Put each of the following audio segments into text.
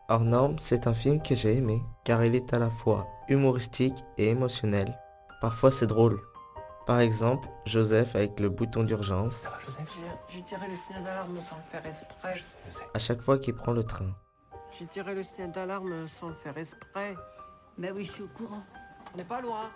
Hors norme, c'est un film que j'ai aimé, car il est à la fois humoristique et émotionnel. Parfois c'est drôle. Par exemple, Joseph avec le bouton d'urgence, Ça va, Joseph? J'ai tiré le signal d'alarme sans le faire exprès. Je sais. à chaque fois qu'il prend le train. J'ai tiré le signal d'alarme sans le faire exprès. Mais oui, je suis au courant. On n'est pas loin.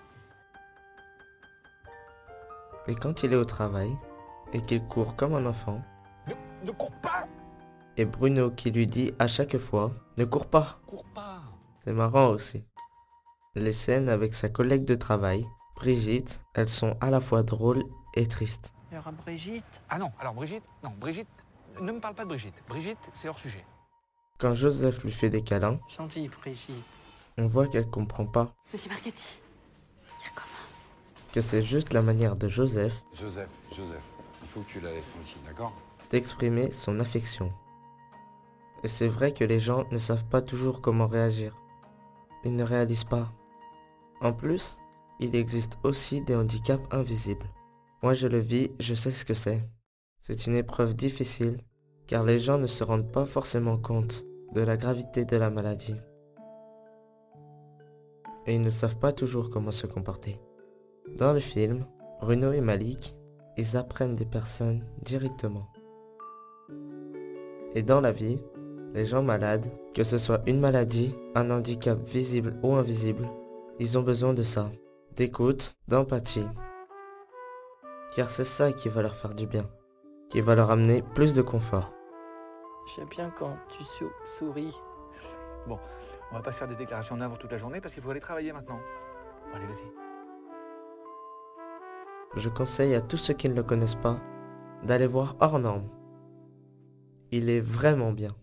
Et quand il est au travail, et qu'il court comme un enfant, Ne cours pas. et Bruno qui lui dit à chaque fois « Ne cours pas !» Cours pas. C'est marrant aussi. Les scènes avec sa collègue de travail, Brigitte, elles sont à la fois drôles et tristes. Il y aura Brigitte. Ah non, alors Brigitte, ne me parle pas de Brigitte. Brigitte, c'est hors sujet. Quand Joseph lui fait des câlins, Gentille Brigitte. on voit qu'elle comprend pas, Monsieur Marchetti, il recommence. que c'est juste la manière de Joseph Joseph, il faut que tu la laisses tranquille, d'accord? d'exprimer son affection. Et c'est vrai que les gens ne savent pas toujours comment réagir. Ils ne réalisent pas. En plus, il existe aussi des handicaps invisibles. Moi je le vis, je sais ce que c'est. C'est une épreuve difficile, car les gens ne se rendent pas forcément compte de la gravité de la maladie. Et ils ne savent pas toujours comment se comporter. Dans le film, Bruno et Malik, ils apprennent des personnes directement. Et dans la vie, les gens malades, que ce soit une maladie, un handicap visible ou invisible, ils ont besoin de ça, d'écoute, d'empathie. Car c'est ça qui va leur faire du bien, qui va leur amener plus de confort. J'aime bien quand tu souris. Bon, on va pas se faire des déclarations d'amour toute la journée parce qu'il faut aller travailler maintenant. Bon, allez, vas-y. Je conseille à tous ceux qui ne le connaissent pas d'aller voir Hors Norme. Il est vraiment bien.